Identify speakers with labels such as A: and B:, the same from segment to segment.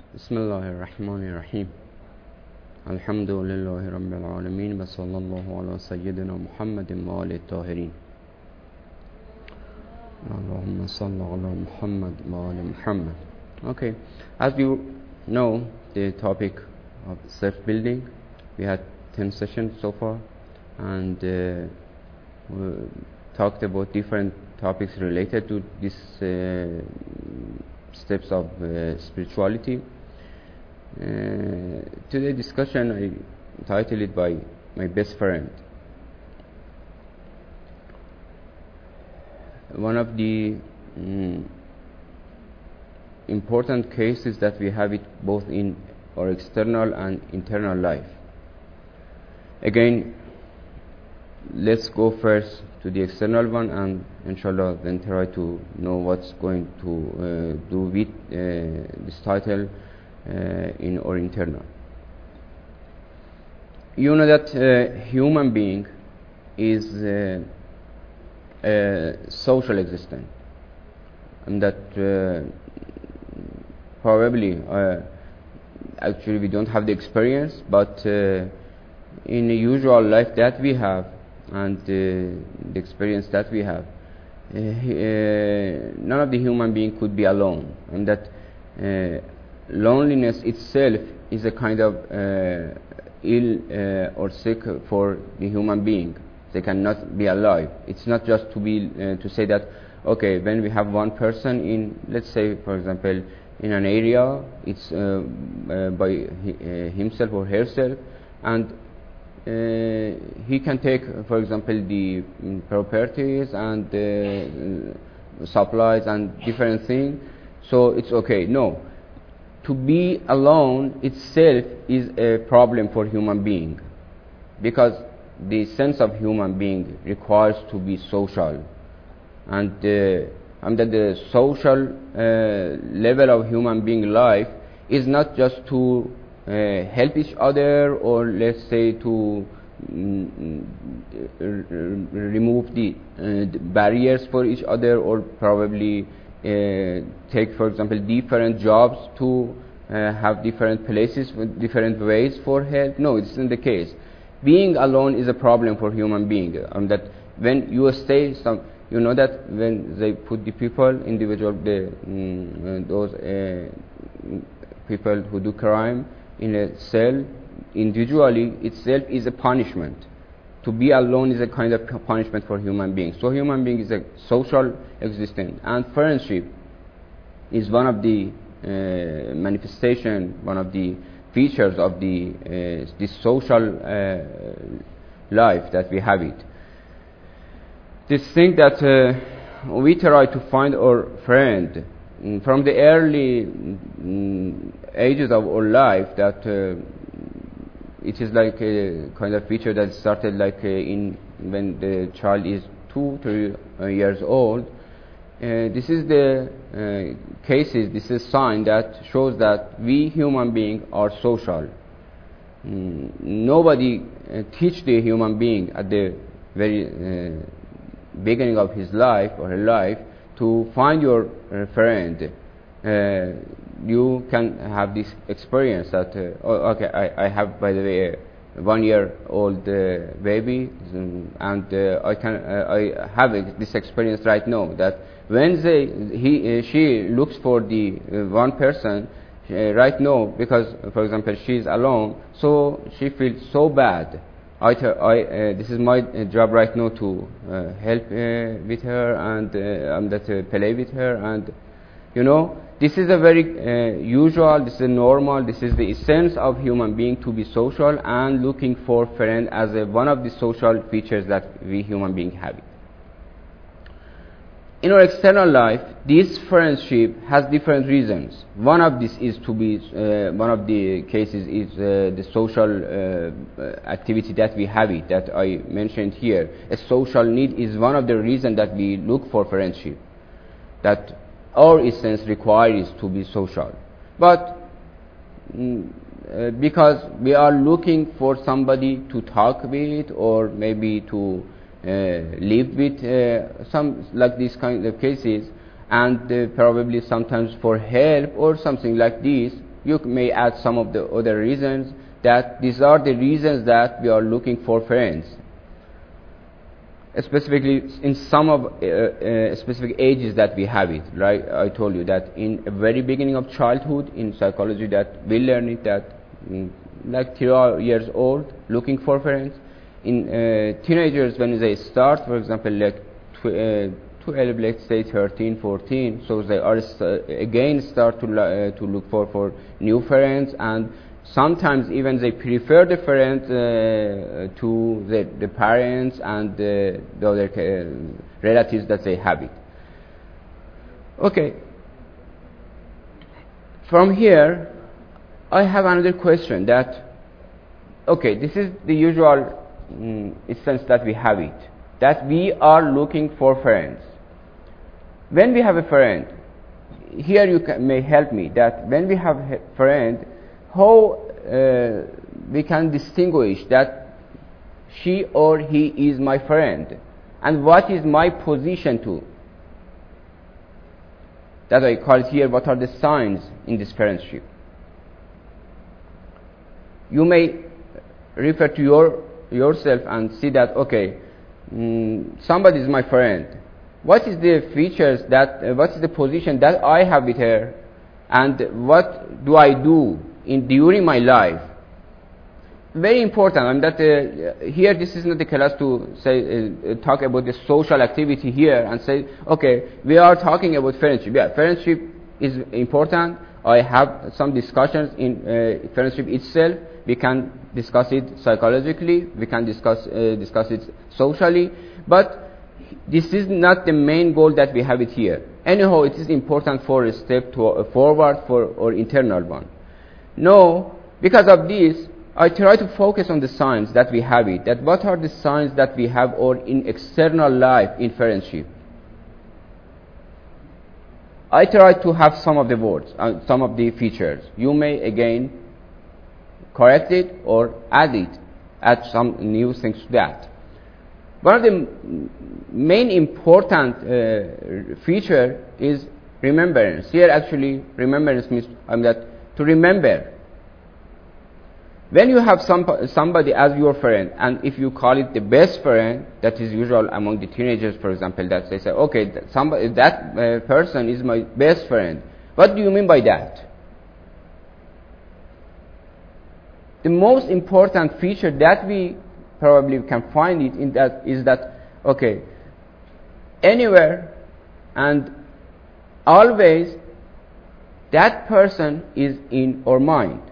A: بسم الله الرحمن الرحيم الحمد لله رب العالمين وصلى الله على سيدنا محمد وآله الطاهرين اللهم صل على محمد وآل محمد. Okay, as you know, the topic of self-building, we had 10 sessions so far, and we talked about different topics related to these steps of spirituality. Today's discussion I titled it by my best friend. One of the important cases that we have it both in our external and internal life. Again, let's go first to the external one, and inshallah then try to know what's going to do with this title in our internal. You know that human being is a social existence, and that probably actually we don't have the experience, but in the usual life that we have and the experience that we have, none of the human being could be alone, and that loneliness itself is a kind of ill or sick for the human being. They cannot be alive. It's not just to say that, okay, when we have one person in, let's say, for example, in an area, it's by himself or herself, and he can take, for example, the properties and supplies and different things, so it's okay. No. To be alone itself is a problem for human being, because the sense of human being requires to be social, and that the social level of human being life is not just to help each other, or let's say to remove the barriers for each other, or probably take, for example, different jobs to have different places with different ways for help. No, it's not the case. Being alone is a problem for human being, that when you stay you know that when they put the people, individual, those people who do crime in a cell, individually itself is a punishment. To be alone is a kind of punishment for human beings. So human being is a social existence, and friendship is one of the manifestation, one of the features of this social life that we have it. This thing that we try to find our friend from the early ages of our life, that it is like a kind of feature that started like when the child is 2-3 years old. This is the cases, this is a sign that shows that we human beings are social. Nobody teach the human being at the very beginning of his life or her life to find your friend. You can have this experience that okay, I have, by the way, a 1-year-old baby, and I have this experience right now, that when she looks for the one person right now, because, for example, she is alone, so she feels so bad. This is my job right now to help with her and that play with her, and you know, this is a very usual, this is normal, this is the essence of human being, to be social and looking for friend as one of the social features that we human beings have. In our external life, this friendship has different reasons. One of this is to be one of the cases is the social activity that we have it, that I mentioned here. A social need is one of the reasons that we look for friendship, that our essence requires to be social. But because we are looking for somebody to talk with, or maybe to live with, some like these kind of cases, and probably sometimes for help or something like this, You may add some of the other reasons, that these are the reasons that we are looking for friends. Specifically in some of specific ages that we have it, right? I told you that in the very beginning of childhood, in psychology, that we learn it that like 3 years old, looking for friends. In teenagers, when they start, for example, like 12, let's say 13, 14, so they are again start to look for new friends, and sometimes even they prefer the friends to the parents and the other relatives that they have it. Okay. From here, I have another question that, okay, this is the usual instance that we have it, that we are looking for friends. When we have a friend, here you may help me, that when we have a friend, how we can distinguish that she or he is my friend, and what is my position to. That I call it here, what are the signs in this friendship. You may refer to yourself and see that, okay, somebody is my friend. What is the features that, what is the position that I have with her, and what do I do during my life? Very important. And that here, this is not the class to say talk about the social activity here and say, okay, we are talking about friendship. Yeah, friendship is important. I have some discussions in friendship itself. We can discuss it psychologically. We can discuss it socially. But this is not the main goal that we have it here. Anyhow, it is important for a step forward for our internal one. No, because of this, I try to focus on the signs that we have it. That what are the signs that we have or in external life in friendship. I try to have some of the words, some of the features. You may again correct it or add some new things to that. One of the main important feature is remembrance. Here actually remembrance means that to remember. When you have somebody as your friend, and if you call it the best friend, that is usual among the teenagers, for example, that they say, okay, that person is my best friend. What do you mean by that? The most important feature that we probably can find it in that is that, okay, anywhere and always that person is in our mind.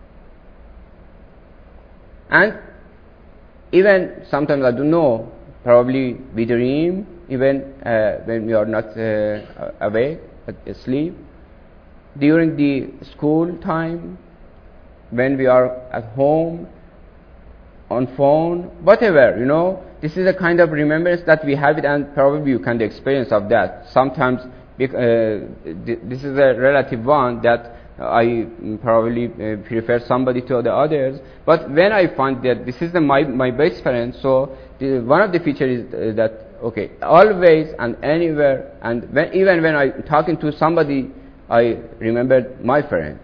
A: And even sometimes, I don't know, probably we dream, even when we are not awake, asleep, during the school time, when we are at home, on phone, whatever, this is a kind of remembrance that we have it, and probably you can the experience of that. Sometimes this is a relative one that I probably prefer somebody to the others, but when I find that this is my best friend, so one of the features is that, okay, always and anywhere, and even when I'm talking to somebody, I remember my friend.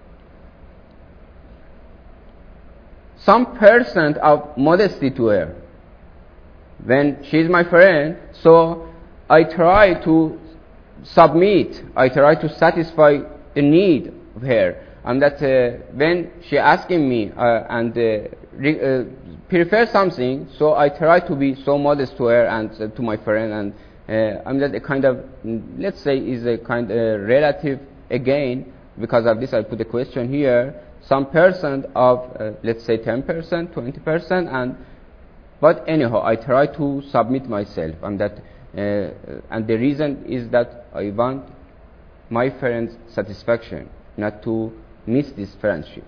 A: Some percent of modesty to her. When she's my friend, so I try to submit, I try to satisfy the need of her, and that when she asking me and prefer something, so I try to be so modest to her and to my friend, and I'm that a kind of, let's say, is a kind of relative again. Because of this, I put a question here. Some percent of, let's say, 10%, 20%, but anyhow, I try to submit myself, and that, and the reason is that I want my friend's satisfaction, not to miss this friendship.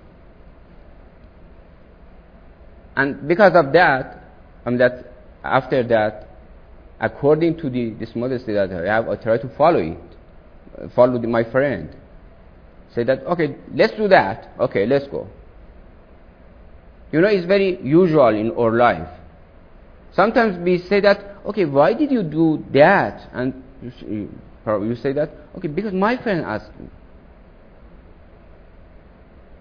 A: And because of that, that after that, according to this modesty that I have, I try to follow my friend. Say that, okay, let's do that. Okay, let's go. It's very usual in our life. Sometimes we say that, okay, why did you do that? And you say that, okay, because my friend asked me.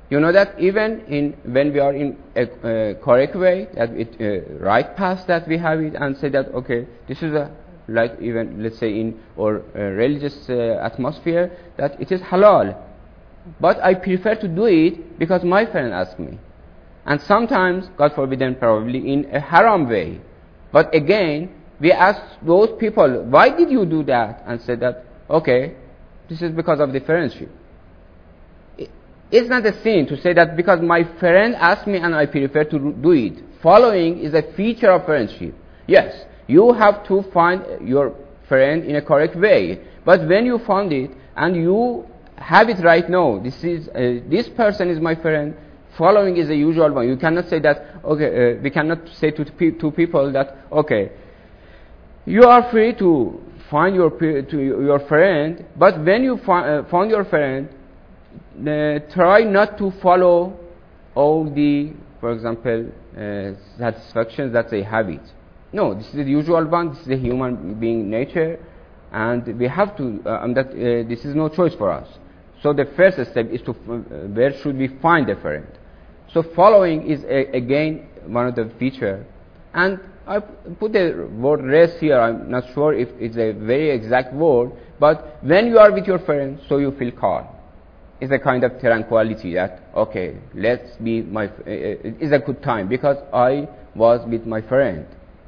A: You know that even when we are in a correct way, that right path that we have it, and say that okay, this is a, like even let's say in or religious atmosphere, that it is halal, but I prefer to do it because my friend asked me, and sometimes, God forbid, probably in a haram way. But again, we ask those people, why did you do that? And say that okay, this is because of the friendship. It's not a sin to say that because my friend asked me and I prefer to do it. Following is a feature of friendship. Yes, you have to find your friend in a correct way. But when you found it and you have it right now, this person is my friend, following is a usual one. You cannot say that, okay, we cannot say to people that, okay, you are free to find your friend, but when you found your friend, try not to follow all the, for example, satisfactions that they have it. No, this is the usual one. This is the human being nature, and we have to. This is no choice for us. So the first step is to where should we find a friend. So following is again one of the feature, and I put the word rest here. I'm not sure if it's a very exact word, but when you are with your friend, so you feel calm. It's a kind of tranquility that, okay, let's be it's a good time because I was with my friend.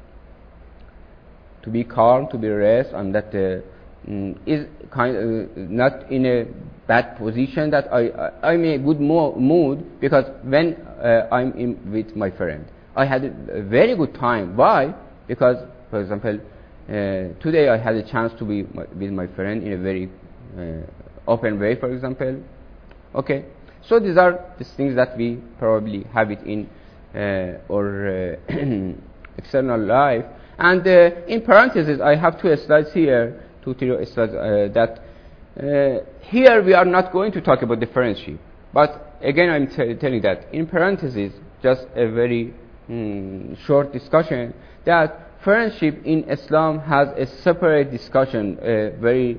A: To be calm, to be rest, and that is kind of not in a bad position, that I'm in a good mood because when I'm with my friend, I had a very good time. Why? Because, for example, today I had a chance to be with my friend in a very open way, for example. Okay, so these are the things that we probably have it in our external life. And in parentheses, I have 2 slides here, 2-3 slides that here we are not going to talk about the friendship. But again, I'm telling that in parentheses, just a very short discussion, that friendship in Islam has a separate discussion, a very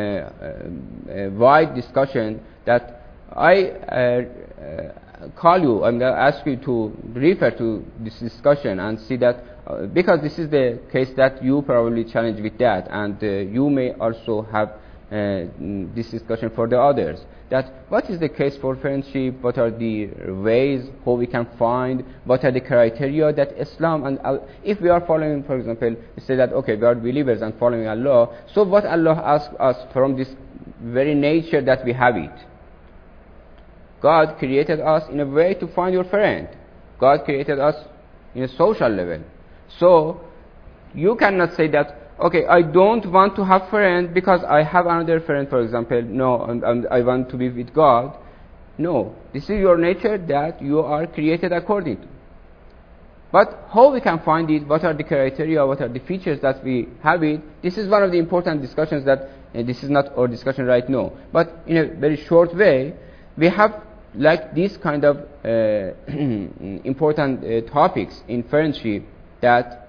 A: wide discussion that I call you, I'm going to ask you to refer to this discussion and see that, because this is the case that you probably challenge with that, and you may also have this discussion for the others. That what is the case for friendship, what are the ways, how we can find, what are the criteria that Islam, and if we are following, for example, we say that, okay, we are believers and following Allah, so what Allah asks us from this very nature that we have it. God created us in a way to find your friend. God created us in a social level. So, you cannot say that, okay, I don't want to have friend because I have another friend, for example. No, I want to be with God. No, this is your nature that you are created according to. But how we can find it, what are the criteria, what are the features that we have it, this is one of the important discussions that, this is not our discussion right now. But in a very short way, we have like this kind of important topics in friendship that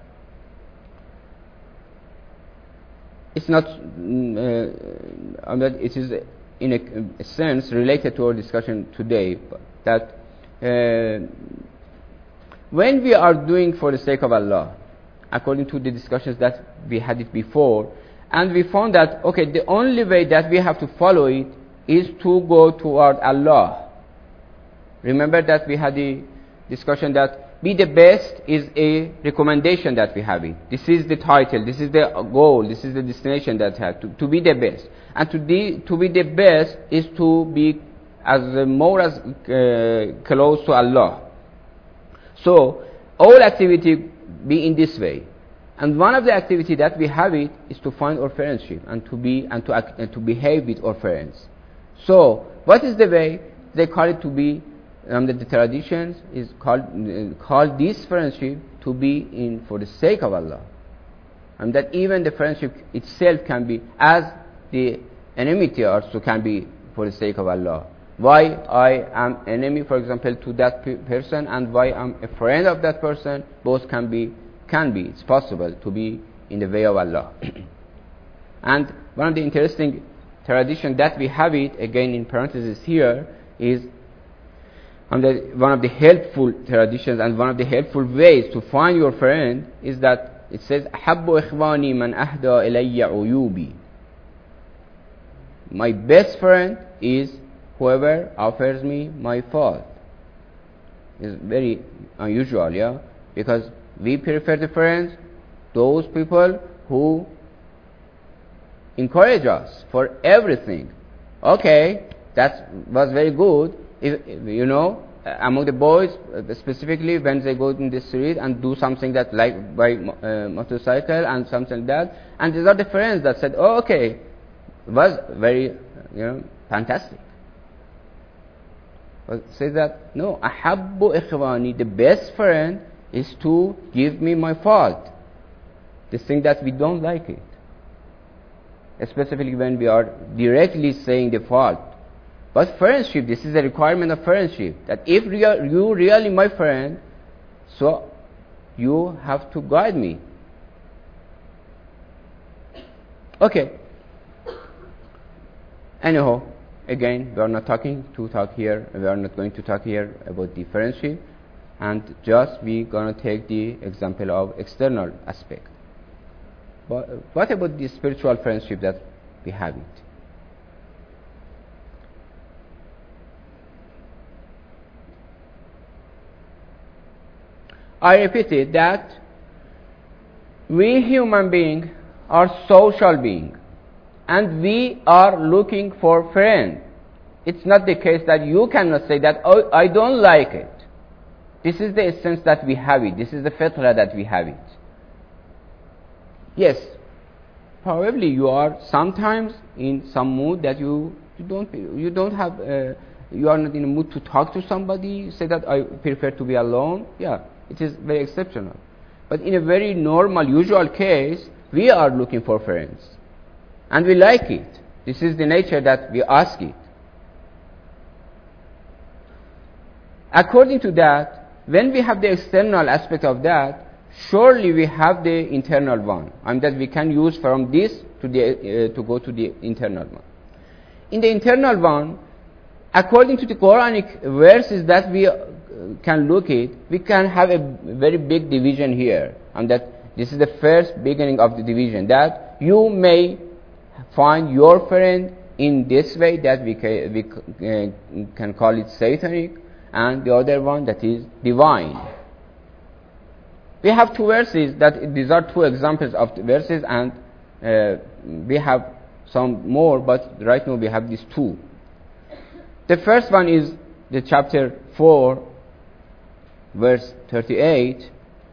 A: it's not, it is in a sense related to our discussion today, that when we are doing for the sake of Allah, according to the discussions that we had it before, and we found that, okay, the only way that we have to follow it is to go toward Allah. Remember that we had the discussion that be the best is a recommendation that we have it. This is the title, this is the goal, this is the destination that we have to be the best. And to be the best is to be more as close to Allah. So all activity be in this way. And one of the activity that we have it is to find our friendship and to behave with our friends. So what is the way? They call it to be, the traditions is called this friendship to be in for the sake of Allah, and that even the friendship itself can be, as the enmity also can be for the sake of Allah. Why I am enemy, for example, to that person, and why I'm a friend of that person, both can be. It's possible to be in the way of Allah. And one of the interesting tradition that we have it, again in parentheses here, is And one of the helpful traditions and one of the helpful ways to find your friend is that it says أحب إخواني من أهدى إلي عيوبي. My best friend is whoever offers me my fault. It's very unusual, yeah, because we prefer the friends, those people who encourage us for everything. Okay, that was very good. If, among the boys, specifically when they go in the street and do something that like by motorcycle and something like that, and these are the friends that said, oh, okay, it was very, fantastic. But say that, no, أحب إخواني, the best friend is to give me my fault. This thing that we don't like it. Especially when we are directly saying the fault. But friendship, this is a requirement of friendship. That if you really my friend, so you have to guide me. Okay. Anyhow, again, we are not going to talk here about the friendship, and just we gonna take the example of external aspect. But what about the spiritual friendship that we have it? I repeated that we human beings are social beings and we are looking for friends. It's not the case that you cannot say that, oh, I don't like it. This is the essence that we have it. This is the fitra that we have it. Yes, probably you are sometimes in some mood that you are not in a mood to talk to somebody. You say that I prefer to be alone. Yeah, it is very exceptional. But in a very normal, usual case, we are looking for friends. And we like it. This is the nature that we ask it. According to that, when we have the external aspect of that, surely we have the internal one, and that we can use from this to go to the internal one. In the internal one, according to the Quranic verses that we can look at, we can have a very big division here, and that this is the first beginning of the division, that you may find your friend in this way that we can call it satanic, and the other one that is divine. We have two verses that these are two examples of the verses, and we have some more, but right now we have these two. The first one is the chapter 4, verse 38.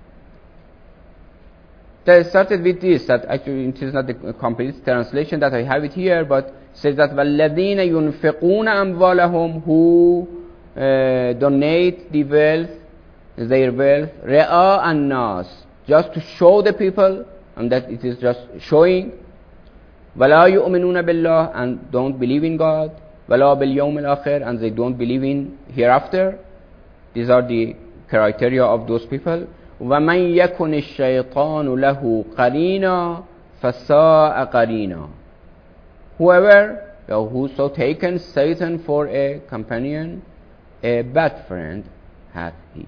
A: That started with this, that actually it is not the complete translation that I have it here, but says that وَالَّذِينَ يُنْفِقُونَ أَمْوَالَهُم, who donate the wealth, their wealth, رِئَاءَ النَّاسِ, just to show the people, and that it is just showing, وَلَا يُؤْمِنُونَ بِاللَّهِ, and don't believe in God, وَلَا بِالْيَوْمِ الْآخِرِ, and they don't believe in hereafter. These are the criteria of those people. وَمَنْ يَكُنِ الشَّيْطَانُ لَهُ قَرِينًا فَسَاءَ قَرِينًا. Whoever, whoso taken Satan for a companion, a bad friend hath he.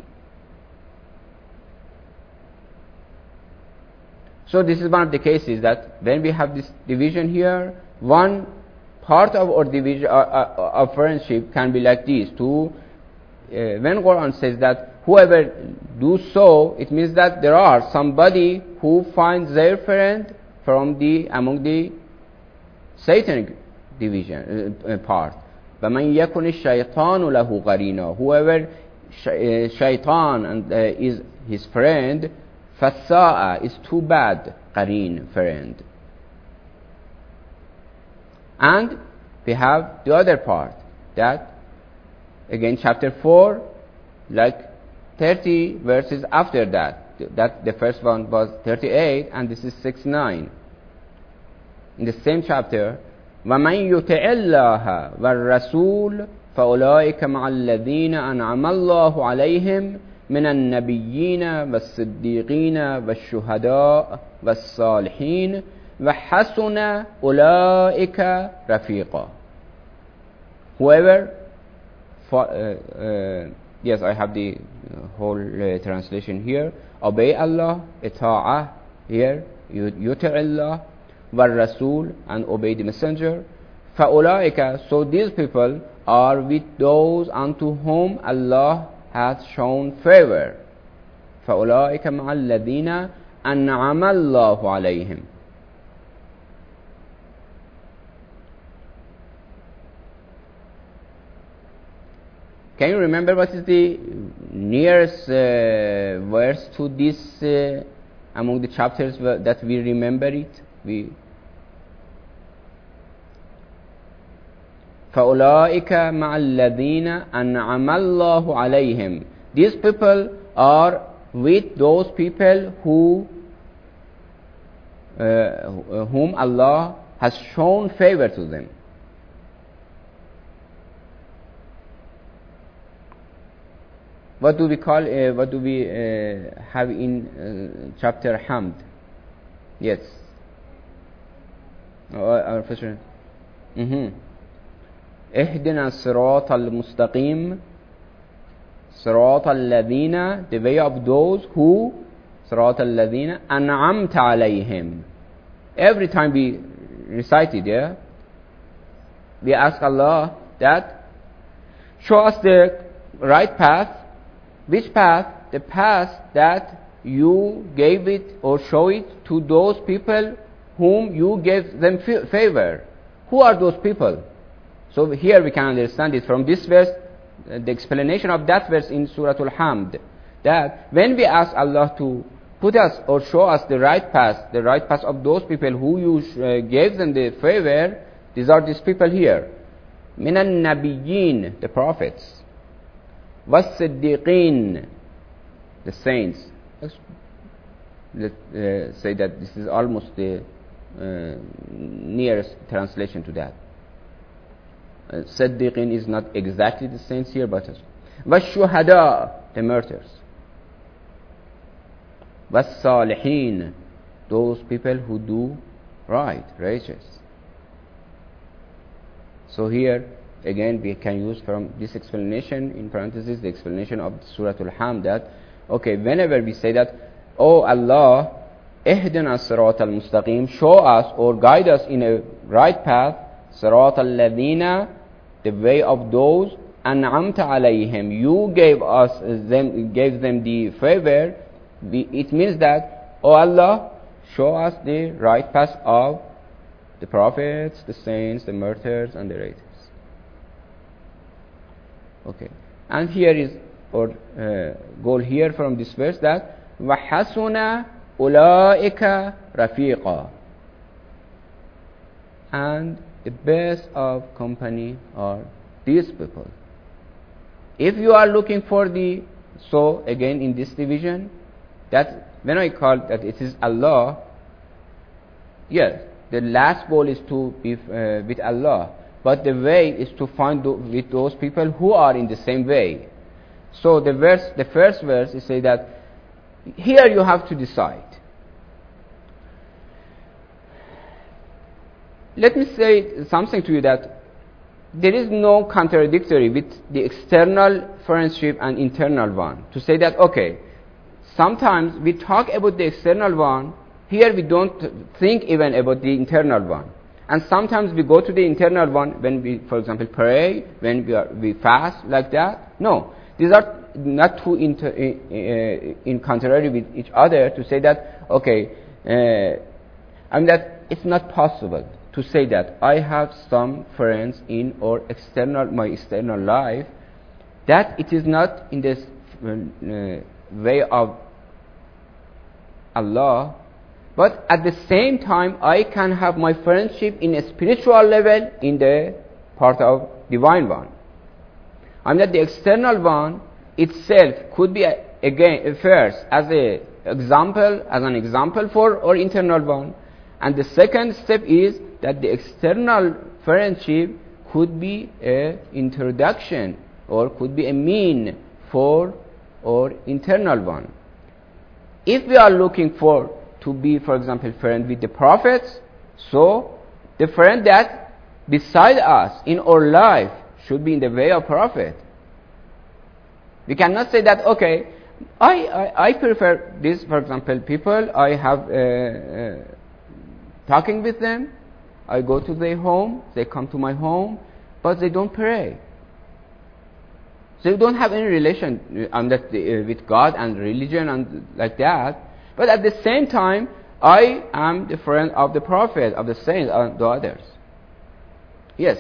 A: So this is one of the cases that when we have this division here, one part of our division of friendship can be like this. When Quran says that whoever do so, it means that there are somebody who finds their friend from among the satanic division part. وَمَنْ يَكُنِ الشَّيْطَانُ لَهُ قَرِينًا. Whoever shaitan and is his friend, فَسَاءَ is too bad, قَرِين, friend. And we have the other part, that again chapter 4, like 30 verses after that. That the first one was 38 and this is 6-9. In the same chapter, وَمَنْ يُطِعِ اللَّهَ وَالرَّسُولَ فَأُولَٰئِكَ مَعَ الَّذِينَ أَنْعَمَ اللَّهُ عَلَيْهِمْ مِنَ النَّبِيِّينَ وَالصِّدِّيقِينَ وَالشُّهَدَاءِ وَالصَّالِحِينَ وَحَسُنَ أُولَٰئِكَ رَفِيقًا. Whoever yes, I have the whole translation here. Obey Allah, ita'ah here, yuti' Allah, wal Rasul, and obey the messenger. فَأُولَٰئِكَ, so these people are with those unto whom Allah hath shown favor. فَأُولَٰئِكَ مَعَ الَّذِينَ أَنْعَمَ اللَّهُ عَلَيْهِمْ. Can you remember what is the nearest verse to this among the chapters that we remember it? فَأُولَٰئِكَ مَعَ الَّذِينَ أَنْعَمَ اللَّهُ عَلَيْهِمْ. These people are with those people whom Allah has shown favor to them. What do we call? What do we have in chapter Hamd? Yes. Our first. اهدنا الصراط المستقيم صراط الذين, the way of those who, صراط الذين أنعمت عليهم. Every time we recite it, yeah, we ask Allah that show us the right path. Which path? The path that you gave it or show it to those people whom you gave them favor. Who are those people? So here we can understand it from this verse, the explanation of that verse in Surah Al-Hamd, that when we ask Allah to put us or show us the right path of those people who you gave them the favor, these are these people here. مِنَ النَّبِيِّينَ, the prophets. وَالصِّدِّيقِينَ, the saints. Let's say that this is almost the nearest translation to that. Siddiqin is not exactly the saints here, but وَالشُّهَدَاء, the martyrs. وَالصَّالِحِينَ, those people who do right, righteous. So here, again, we can use from this explanation, in parentheses, the explanation of Surah Al-Hamd, that, okay, whenever we say that, oh Allah, اهدنا الصراط المستقيم, show us or guide us in a right path, صراط الذين, the way of those, أنعمت عليهم, you gave them the favor, it means that, oh Allah, show us the right path of the prophets, the saints, the martyrs, and the righteous. Okay, and here is our goal here from this verse, that وَحَسُنَ أُولَٰئِكَ رَفِيقًا, and the best of company are these people. If you are looking for so again in this division, that when I call that it is Allah, yes, the last goal is to be with Allah, but the way is to find with those people who are in the same way. So the first verse is say that here you have to decide. Let me say something to you, that there is no contradictory with the external friendship and internal one. To say that, okay, sometimes we talk about the external one, here we don't think even about the internal one. And sometimes we go to the internal one when we, for example, pray, when we fast, like that. No, these are not two in contrary with each other, to say that, okay, I mean that it's not possible to say that I have some friends in my external life, that it is not in this way of Allah, but at the same time I can have my friendship in a spiritual level in the part of divine one. I mean that the external one itself could be again first as an example for our internal one, and the second step is that the external friendship could be an introduction or could be a mean for our internal one. If we are looking to be, for example, friend with the prophets, so the friend that beside us in our life should be in the way of prophet. We cannot say that, okay, I prefer this, for example, people, I have talking with them, I go to their home, they come to my home, but they don't pray. They don't have any relation with God and religion and like that. But at the same time, I am the friend of the Prophet, of the saints, and the others. Yes.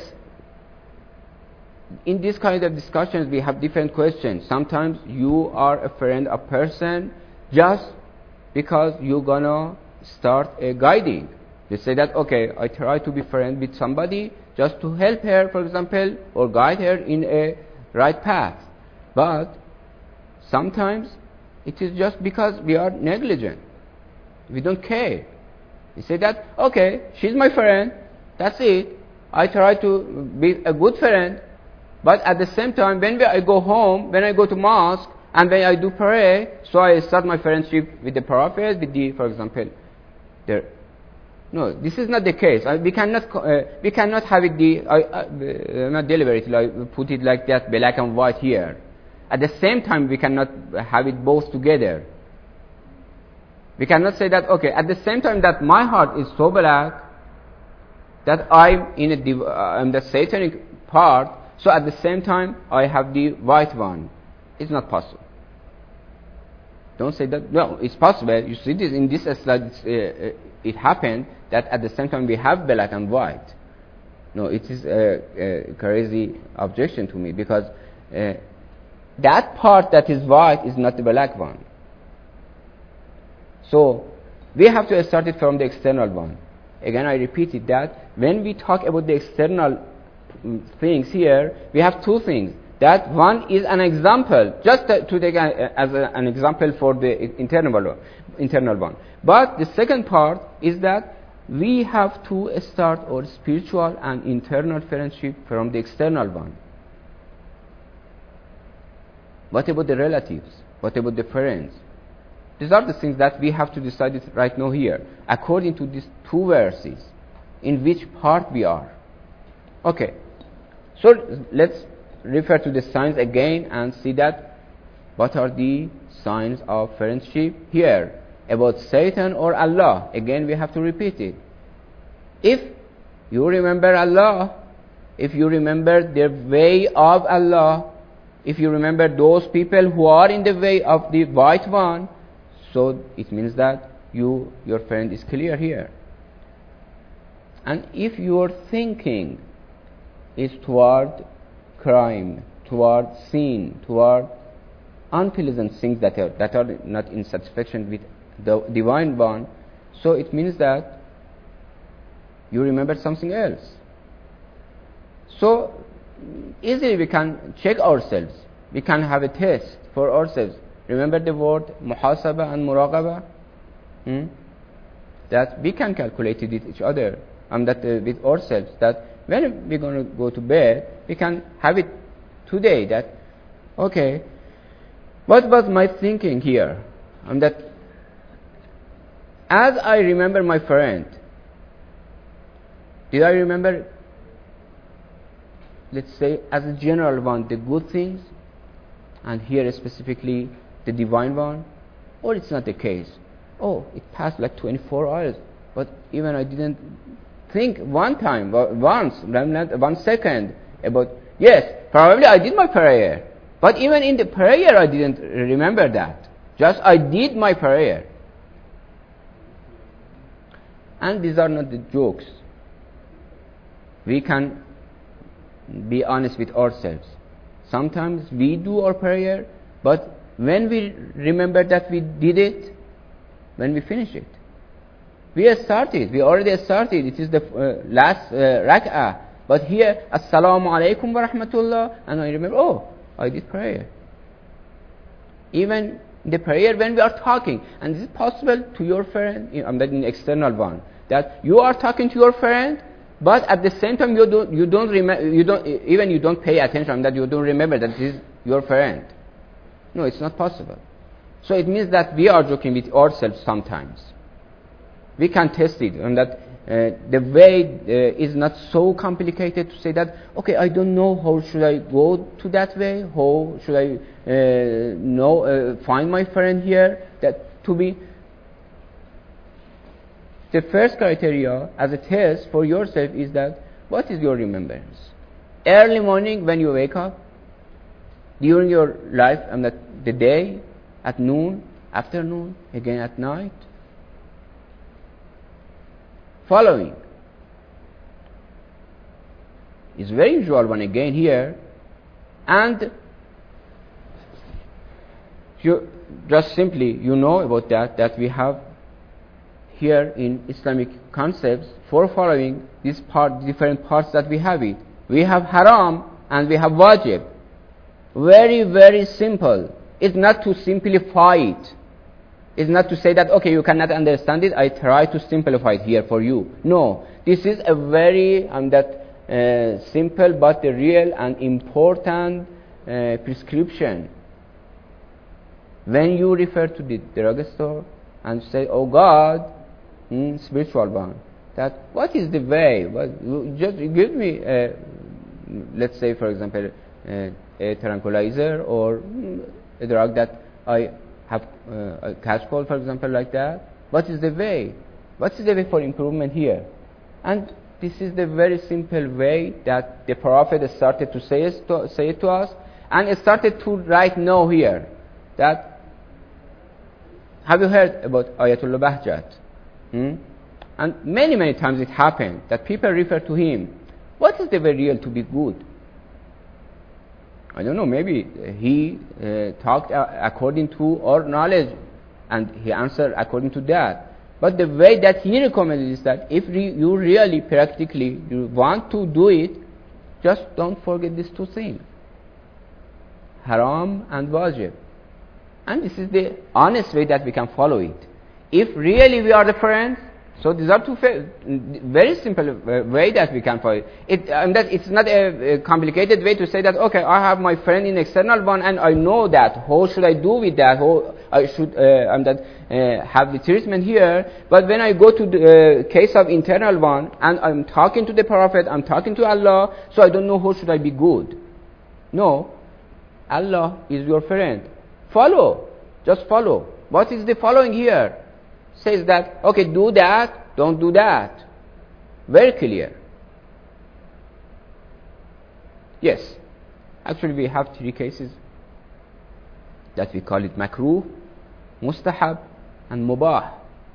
A: In this kind of discussions, we have different questions. Sometimes you are a friend of person just because you're gonna start a guiding. You say that, okay, I try to be friend with somebody just to help her, for example, or guide her in a right path. But sometimes it is just because we are negligent. We don't care. You say that, okay, she's my friend, that's it. I try to be a good friend. But at the same time, when I go home, when I go to mosque, and when I do prayer, so I start my friendship with the Prophet, with the, for example, no, this is not the case. We cannot have it not deliberately, I put it like that, black and white here. At the same time, we cannot have it both together. We cannot say that, okay, at the same time that my heart is so black, that I'm in the satanic part, so at the same time, I have the white one. It's not possible. Don't say that. No, it's possible. You see this in this slide. It happened that at the same time we have black and white. No, it is a crazy objection to me, because that part that is white is not the black one. So we have to start it from the external one. Again, I repeated that when we talk about the external things here, we have two things. That one is an example, just to take as an example for the internal one. But the second part is that we have to start our spiritual and internal friendship from the external one. What about the relatives? What about the friends? These are the things that we have to decide right now here, according to these two verses, in which part we are. Okay, so let's refer to the signs again and see that what are the signs of friendship here. About Satan or Allah, again we have to repeat it. If you remember Allah, if you remember the way of Allah, if you remember those people who are in the way of the white one, so it means that your friend is clear here. And if your thinking is toward crime, toward sin, toward unpleasant things that are not in satisfaction with the divine one, so it means that you remember something else. So easily we can check ourselves. We can have a test for ourselves. Remember the word muhasaba and muraqaba? That we can calculate it with each other, and that with ourselves, that when we're going to go to bed, we can have it today that, okay, what was my thinking here? And that as I remember my friend, did I remember, let's say, as a general one, the good things, and here specifically the divine one? Or it's not the case? Oh, it passed like 24 hours, but even I didn't think one time, once, 1 second about, yes, probably I did my prayer, but even in the prayer I didn't remember that. Just I did my prayer. And these are not the jokes. We can be honest with ourselves. Sometimes we do our prayer, but when we remember that we did it, when we finish it, we already started. It is the last rak'ah. But here, Assalamu alaikum wa rahmatullah, and I remember, oh, I did prayer. Even the prayer when we are talking, and this is possible to your friend, I'm not in the external one, that you are talking to your friend, but at the same time you don't pay attention, that you don't remember that this is your friend. No, it's not possible. So it means that we are joking with ourselves sometimes. We can test it, and that the way is not so complicated to say that, okay, I don't know how should I go to that way, how should I find my friend here, that to be the first criteria as a test for yourself is that what is your remembrance? Early morning when you wake up, during your life, and the day, at noon, afternoon, again at night. Following is very usual one again here, and you just simply about that we have here in Islamic concepts for following these different parts that we have it. We have haram and we have wajib. Very, very simple. It's not to simplify it. It's not to say that, okay, you cannot understand it, I try to simplify it here for you. No, this is a very simple but the real and important prescription. When you refer to the drugstore and say, oh God, spiritual one, that what is the way? Just give me, let's say for example, a tranquilizer or a drug that I have a catch cold, for example, like that. What is the way? What is the way for improvement here? And this is the very simple way that the Prophet started to say it to us, and it started to write now here. That have you heard about Ayatollah Bahjat? And many times it happened that people refer to him. What is the way real to be good? I don't know, maybe he talked according to our knowledge and he answered according to that. But the way that he recommended is that if you really practically you want to do it, just don't forget these two things, haram and wajib. And this is the honest way that we can follow it. If really we are the friends, so these are two very simple way that we can follow it. That it's not a complicated way to say that, okay, I have my friend in external one and I know that. How should I do with that? How I should have the treatment here. But when I go to the case of internal one and I'm talking to the Prophet, I'm talking to Allah, so I don't know how should I be good. No, Allah is your friend. Follow. Just follow. What is the following here? Says that, okay, do that, don't do that. Very clear. Yes. Actually, we have three cases that we call it makruh, mustahab, and mubah.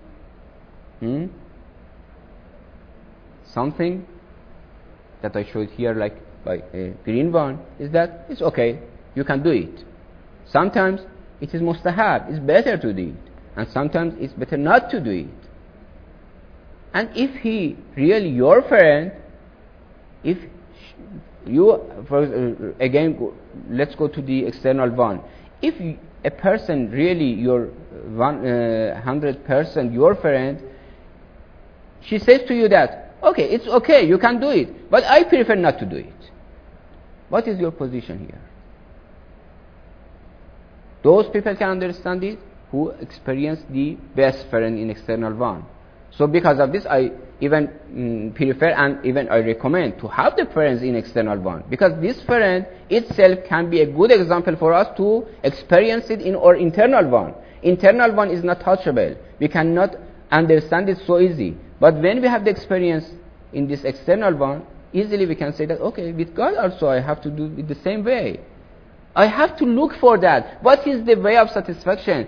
A: Something that I showed here, like by a green one, is that it's okay, you can do it. Sometimes it is mustahab, it's better to do it. And sometimes it's better not to do it. And if he really your friend, if you, again, let's go to the external one. If a person really your 100% your friend, she says to you that, okay, it's okay, you can do it, but I prefer not to do it. What is your position here? Those people can understand it who experience the best friend in external one. So because of this, I even prefer and even I recommend to have the friends in external one, because this friend itself can be a good example for us to experience it in our internal one. Internal one is not touchable. We cannot understand it so easy. But when we have the experience in this external one, easily we can say that, okay, with God also I have to do it the same way. I have to look for that. What is the way of satisfaction?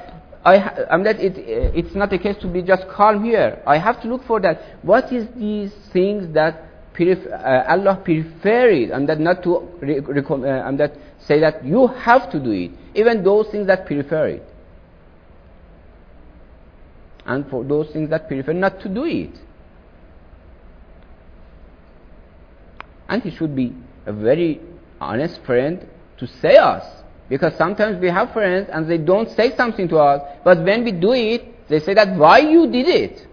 A: It's not the case to be just calm here. I have to look for that. What is these things that Allah prefer it, and that not to and that say that you have to do it. Even those things that prefer it, and for those things that prefer not to do it. And he should be a very honest friend to say us, because sometimes we have friends and they don't say something to us, but when we do it, they say that why you did it.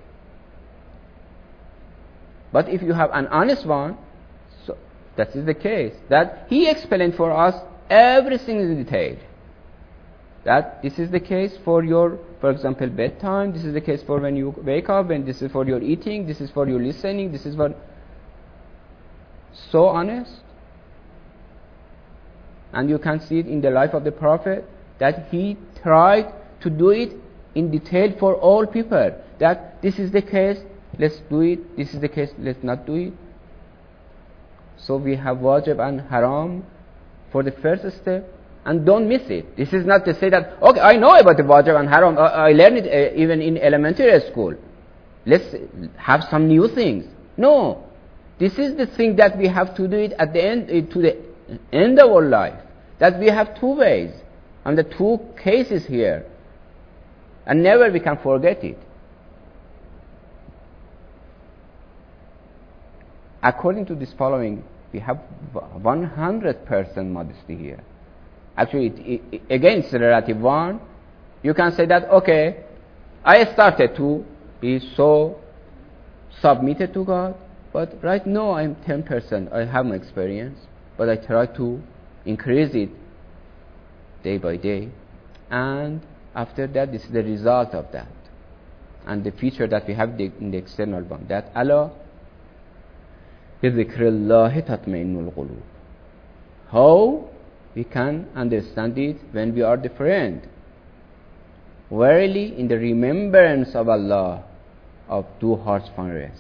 A: But if you have an honest one, so that is the case, that he explained for us everything in detail. That this is the case for your, for example, bedtime, this is the case for when you wake up, and this is for your eating, this is for your listening, this is for... So honest. And you can see it in the life of the Prophet, that he tried to do it in detail for all people. That this is the case, let's do it. This is the case, let's not do it. So we have wajib and haram for the first step. And don't miss it. This is not to say that, okay, I know about the wajib and haram. I learned it even in elementary school. Let's have some new things. No. This is the thing that we have to do it at the end, to the end of our life. That we have two ways. And the two cases here. And never we can forget it. According to this following, we have 100% modesty here. Actually, again, it's a relative one. You can say that, okay, I started to be so submitted to God, but right now I'm 10%. I have my experience, but I try to increase it day by day. And after that, this is the result of that. And the feature that we have in the external one, that Allah, بِذِكْرِ اللَّهِ تَطْمَئِنُّ الْقُلُوبِ. How we can understand it when we are the friend. Verily, in the remembrance of Allah, do hearts find rest.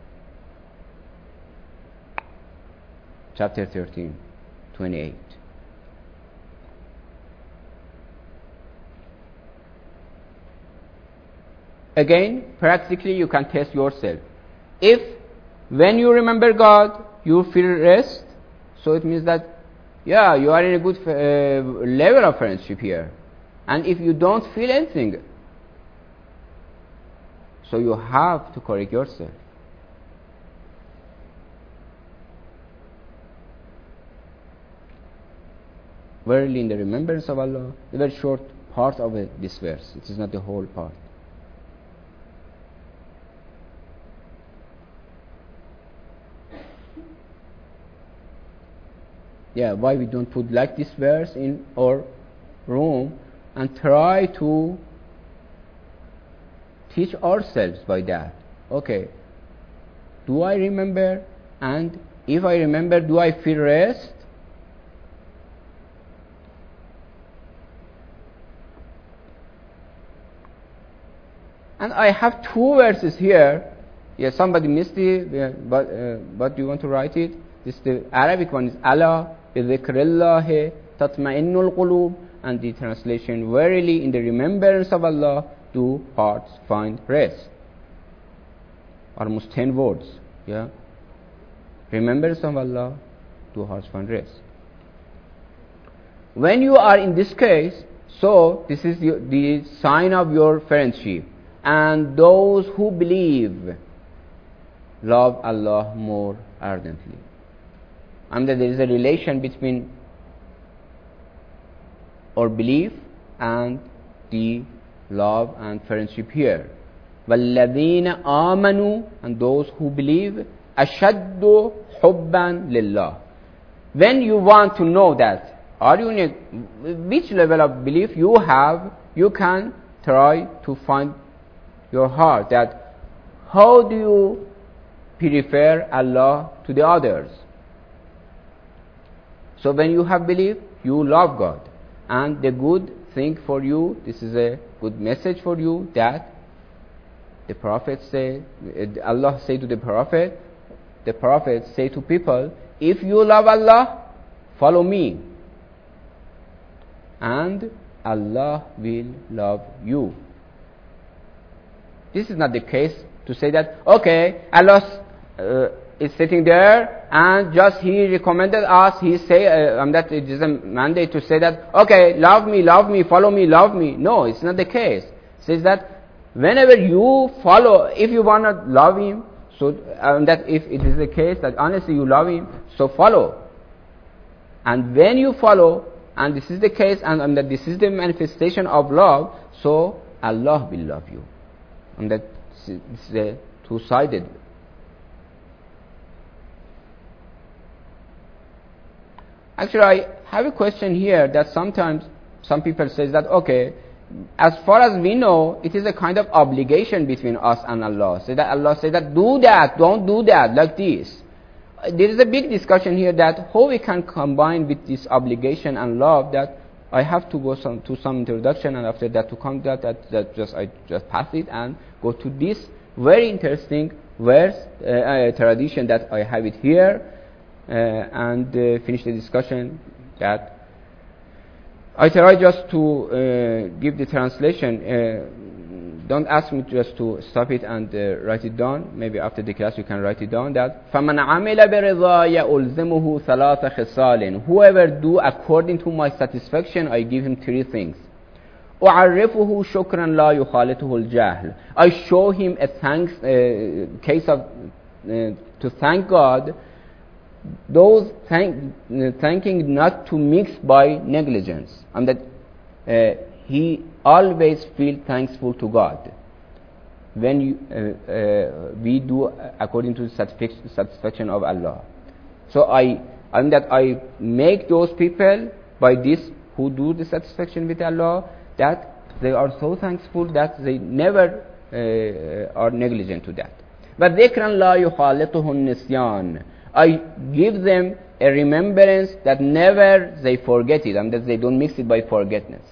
A: Chapter 13, 28. Again, practically you can test yourself. If when you remember God, you feel rest, so it means that, yeah, you are in a good level of friendship here. And if you don't feel anything, so you have to correct yourself. Verily, in the remembrance of Allah, the very short part of this verse. It is not the whole part. Yeah, why we don't put like this verse in our room and try to teach ourselves by that. Okay, do I remember? And if I remember, do I feel rest? And I have two verses here. Yeah, somebody missed it, but do you want to write it? This the Arabic one is Allah بِذِكْرِ اللَّهِ تَطْمَئِنُّ الْقُلُوبِ, and the translation, verily in the remembrance of Allah do hearts find rest. Almost 10 words. Yeah, remembrance of Allah, do hearts find rest. When you are in this case, so this is the sign of your friendship. And those who believe love Allah more ardently. And there is a relation between our belief and the love and friendship here. وَالَّذِينَ آمَنُوا, and those who believe, أَشَدُّ حُبًّا لِلَّهِ. When you want to know that, are you in which level of belief you have, you can try to find your heart, that how do you prefer Allah to the others. So when you have belief, you love God, and the good thing for you, this is a good message for you, that the Prophet say, Allah say to the Prophet say to people, if you love Allah, follow me, and Allah will love you. This is not the case to say that, okay, Allah is sitting there and just He recommended us, He say that it is a mandate to say that, okay, love me, follow me, love me. No, it's not the case. It says that whenever you follow, if you want to love Him, so that if it is the case that honestly you love Him, so follow. And when you follow, and this is the case, and that this is the manifestation of love, so Allah will love you. And that it's a two-sided. Actually, I have a question here that sometimes some people say that, okay, as far as we know, it is a kind of obligation between us and Allah. So that Allah says that do that, don't do that, like this. There is a big discussion here that how we can combine with this obligation and love, that I have to go to some introduction, and after that to come that I just pass it and go to this very interesting verse, tradition that I have it here, and finish the discussion. That I try just to give the translation. Don't ask me just to stop it and write it down. Maybe after the class you can write it down. That فَمَنْ عَمِلَ بِرِضَايَ أُلْزِمُهُ ثَلَاثَ خِصَالٍ. Whoever do according to my satisfaction, I give him 3 things. أُعَرِّفُهُ شُكْرًا لَا يُخَالِطُهُ الْجَهْلِ. I show him a case of to thank God, those thanking not to mix by negligence, and that he always feel thankful to God when we do according to the satisfaction of Allah. So I make those people by this who do the satisfaction with Allah, that they are so thankful that they never are negligent to that. But ذِكْرًا لَا يُخَالِطُهُ النِّسْيَانِ. I give them a remembrance that never they forget it, and that they don't mix it by forgetfulness.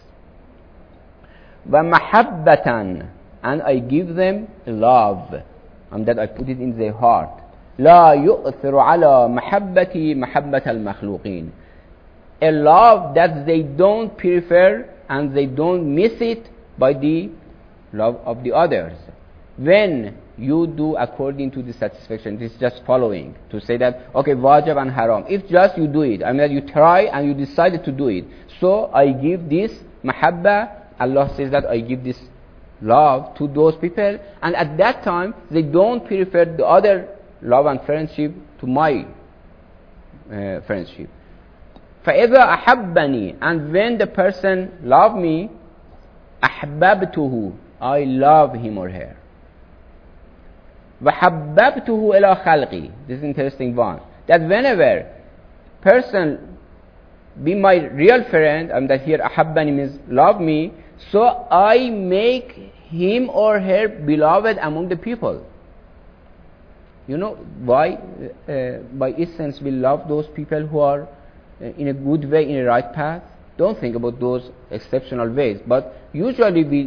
A: وَمَحَبَّةً. And I give them love, and that I put it in their heart. لَا يُؤْثِرُ عَلَى مَحَبَّتِي مَحَبَّةَ الْمَخْلُوقِينَ. A love that they don't prefer and they don't miss it by the love of the others. When you do according to the satisfaction, this is just following to say that, okay, wajib and haram. If just you do it, I mean that you try and you decided to do it. So I give this mahabba, Allah says that I give this love to those people, and at that time they don't prefer the other love and friendship to my friendship. فَإِذَا أَحَبَّنِي. And when the person love me, أَحْبَبْتُهُ. I love him or her. وَحَبَّبْتُهُ إِلَى خَلْقِي. This is an interesting one. That whenever person be my real friend, and that here أحبني means love me, so I make him or her beloved among the people. You know why? By essence we love those people who are in a good way, in a right path. Don't think about those exceptional ways, but usually we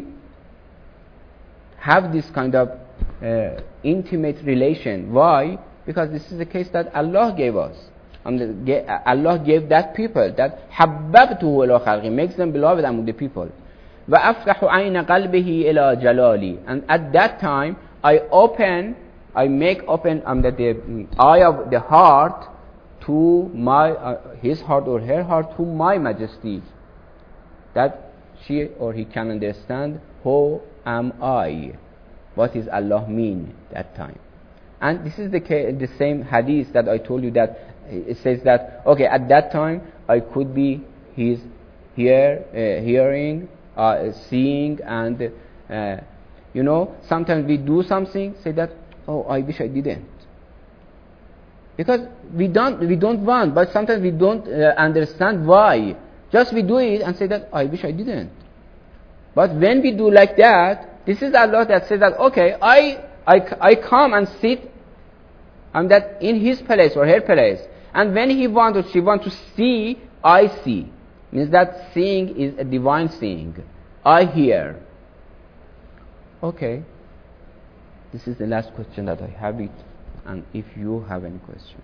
A: have this kind of intimate relation. Why? Because this is the case that Allah gave us. And Allah gave that people, that حَبَّبْتُهُ إِلَى خَلْقِي, makes them beloved among the people. وَأَفْتَحُ عَيْنَ قَلْبِهِ إِلَى جَلَالِي. And at that time, I make open the eye of the heart to my, his heart or her heart to my majesty, that she or he can understand who am I, what is Allah mean that time. And this is the same hadith that I told you, that it says that, okay, at that time I could be his hearing, seeing, and you know, sometimes we do something, say that, oh, I wish I didn't. Because we don't want, but sometimes we don't understand why. Just we do it and say that, I wish I didn't. But when we do like that, this is Allah that says that, okay, I come and sit, and that in his place or her place. And when he wants or she wants to see, I see. Means that seeing is a divine seeing. I hear. Okay. This is the last question that I have it. And if you have any question.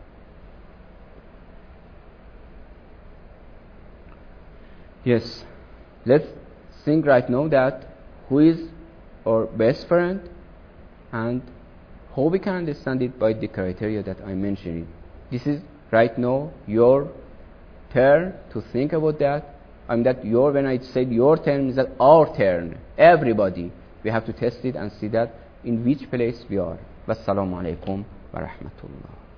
A: Yes. Let's think right now that who is our best friend and how we can understand it by the criteria that I mentioned. This is right now your turn to think about that. And that when I said your turn, is that our turn. Everybody. We have to test it and see that in which place we are. Wassalamu alaikum wa rahmatullah.